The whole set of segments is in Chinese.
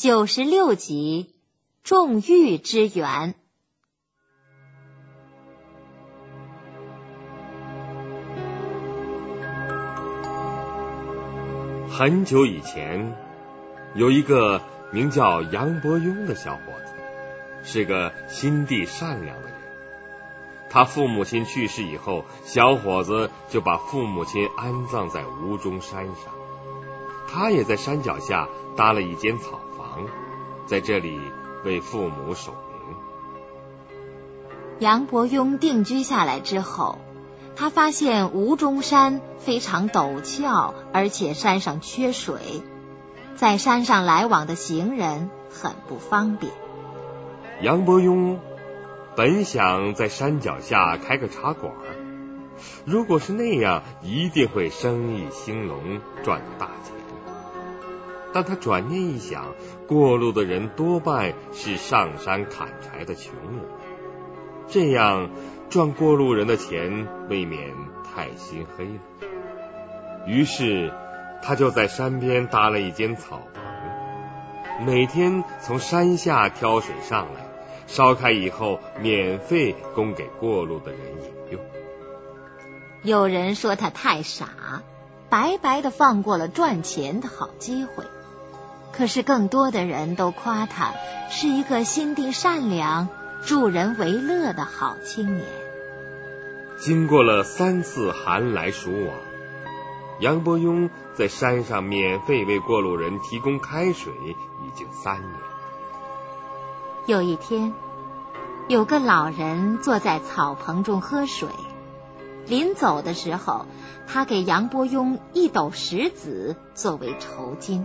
96集种玉之缘。 很久以前，有一个名叫杨伯庸的小伙子，是个心地善良的人。他父母亲去世以后，小伙子就把父母亲安葬在吴中山上。他也在山脚下搭了一间草房，在这里为父母守灵。 杨伯庸定居下来之后，他发现吴中山非常陡峭，而且山上缺水，在山上来往的行人很不方便。 杨伯庸本想在山脚下开个茶馆，如果是那样，一定会生意兴隆，赚到大钱。但他转念一想，过路的人多半是上山砍柴的穷人，这样赚过路人的钱未免太心黑了。于是他就在山边搭了一间草棚，每天从山下挑水上来，烧开以后免费供给过路的人饮用。 有人说他太傻，白白的放过了赚钱的好机会，可是更多的人都夸他是一个心地善良、助人为乐的好青年。 经过了3次寒来暑往，杨伯庸在山上免费为过路人提供开水已经3年。 有一天，有个老人坐在草棚中喝水，临走的时候，他给杨伯庸1斗石子作为酬金。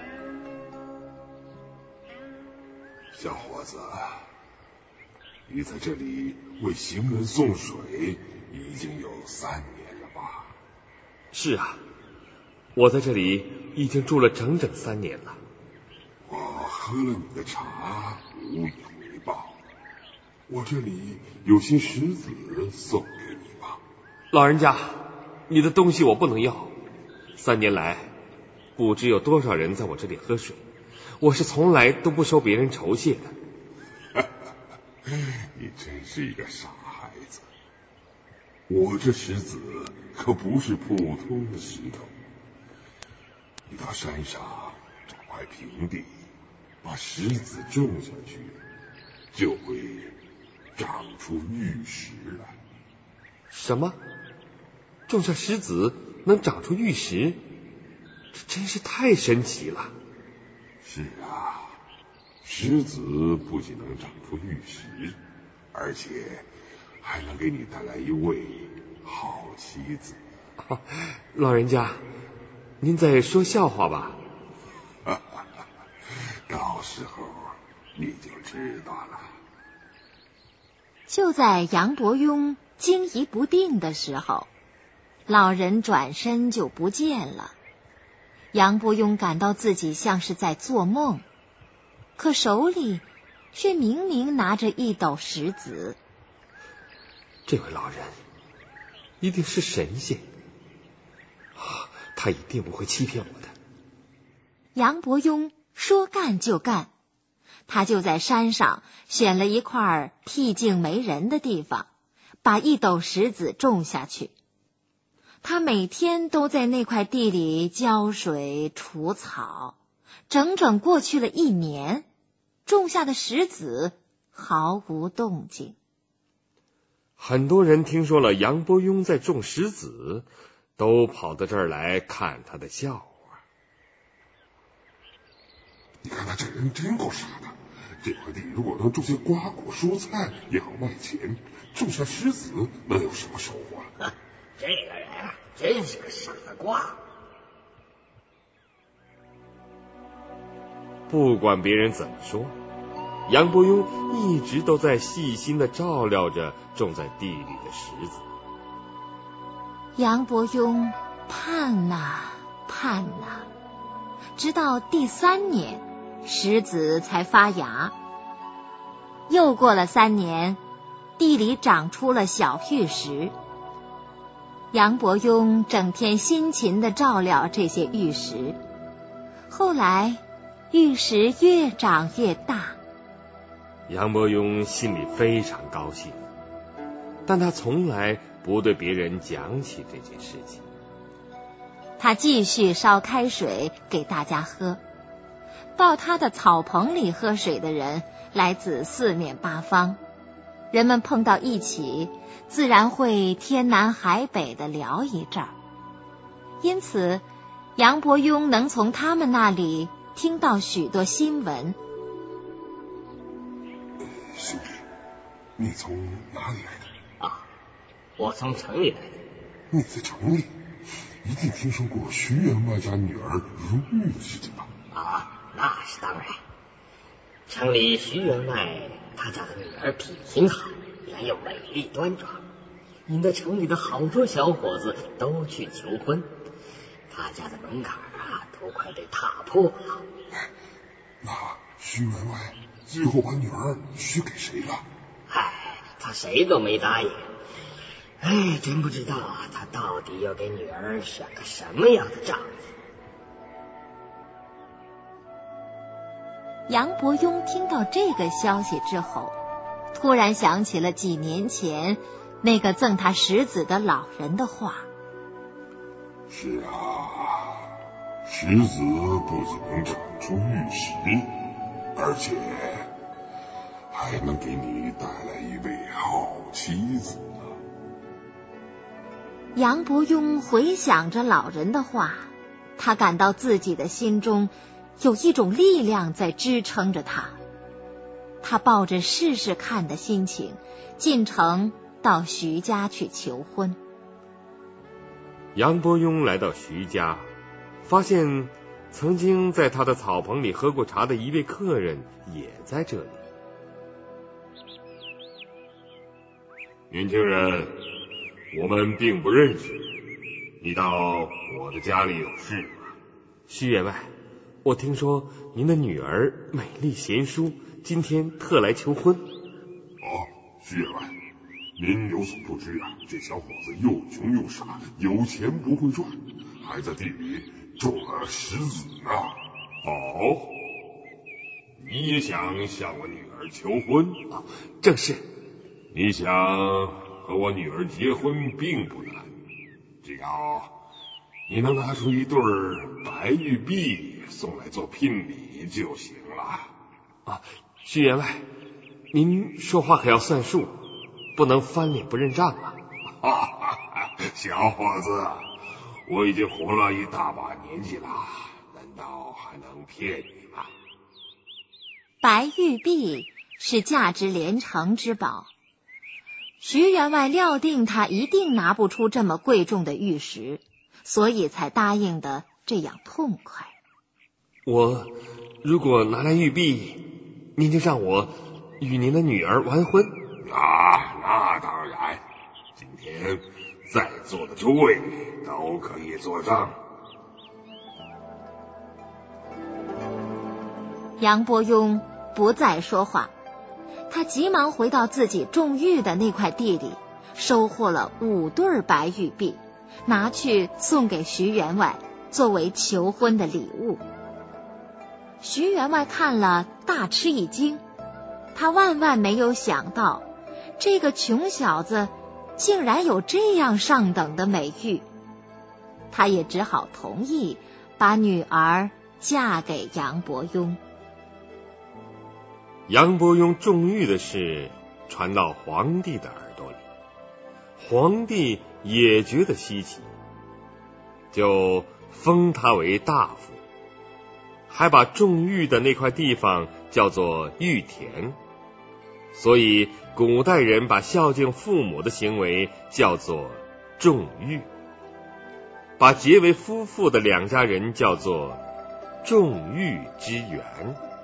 小伙子，你在这里为行人送水已经有3年了吧？ 是啊，我在这里已经住了整整3年了。 我喝了你的茶，无以回报。我这里有些石子送给你吧。 老人家，你的东西我不能要。3年来，不知有多少人在我这里喝水，我是从来都不收别人酬谢的。 你真是一个傻孩子。我这石子可不是普通的石头。你到山上找块平地，把石子种下去，就会长出玉石来。 什么？种下石子能长出玉石？这真是太神奇了。 是啊，石子不仅能长出玉石，而且还能给你带来一位好妻子。 老人家，您在说笑话吧？ 到时候你就知道了。 就在杨伯庸惊疑不定的时候，老人转身就不见了。杨伯庸感到自己像是在做梦，可手里却明明拿着1斗石子。 这位老人一定是神仙，他一定不会欺骗我的。 杨伯庸说干就干，他就在山上选了一块僻静没人的地方，把1斗石子种下去。他每天都在那块地里浇水除草，整整过去了1年，种下的石子毫无动静。 很多人听说了杨伯庸在种石子，都跑到这儿来看他的笑话。 你看他这人真够傻的，这块地如果能种些瓜果蔬菜也好卖钱，种下石子能有什么收获？ 这个人啊，真是个傻瓜。 不管别人怎么说，杨伯庸一直都在细心地照料着种在地里的石子。 杨伯庸盼呐盼呐，直到第3年，石子才发芽。又过了3年，地里长出了小玉石。杨伯庸整天辛勤地照料这些玉石，后来玉石越长越大。 杨伯庸心里非常高兴，但他从来不对别人讲起这件事情。 他继续烧开水给大家喝。到他的草棚里喝水的人来自四面八方，人们碰到一起，自然会天南海北的聊一阵儿。因此，杨伯庸能从他们那里听到许多新闻。 兄弟，你从哪里来的？ 啊，我从城里来的。 你在城里一定听说过徐员外家女儿如玉的事情吧？ 啊，那是当然。城里徐员外他家的女儿品行好，人又美丽端庄，引得城里的好多小伙子都去求婚。他家的门槛都快被踏破了。 那徐员外最后把女儿许给谁了？ 他谁都没答应。真不知道他到底要给女儿选个什么样的丈夫。 杨伯庸听到这个消息之后，突然想起了几年前那个赠他石子的老人的话。 是啊，石子不仅能长出玉石，而且还能给你带来一位好妻子呢。 杨伯庸回想着老人的话，他感到自己的心中有一种力量在支撑着他。他抱着试试看的心情，进城到徐家去求婚。 杨伯庸来到徐家，发现曾经在他的草棚里喝过茶的一位客人也在这里。 年轻人，我们并不认识，你到我的家里有事吗？ 徐员外，我听说您的女儿美丽贤淑，今天特来求婚。 徐员外，您有所不知啊，这小伙子又穷又傻，有钱不会赚，还在地里种了石子呢。你也想向我女儿求婚？ 正是。 你想和我女儿结婚并不难，只要你能拿出一对白玉璧送来做聘礼就行了。 徐员外，您说话可要算数，不能翻脸不认账啊。 小伙子，我已经活了一大把年纪了，难道还能骗你吗？ 白玉璧是价值连城之宝，徐员外料定他一定拿不出这么贵重的玉石，所以才答应的这样痛快。 我如果拿来玉璧，您就让我与您的女儿完婚。 那当然，今天在座的诸位都可以作证。 杨伯庸不再说话，他急忙回到自己种玉的那块地里，收获了5对白玉璧，拿去送给徐员外作为求婚的礼物。徐员外看了大吃一惊，他万万没有想到这个穷小子竟然有这样上等的美玉，他也只好同意把女儿嫁给杨伯庸。 杨伯庸种玉的事传到皇帝的耳朵里，皇帝也觉得稀奇，就封他为大夫，还把种玉的那块地方叫做玉田，所以古代人把孝敬父母的行为叫做种玉，把结为夫妇的两家人叫做种玉之缘。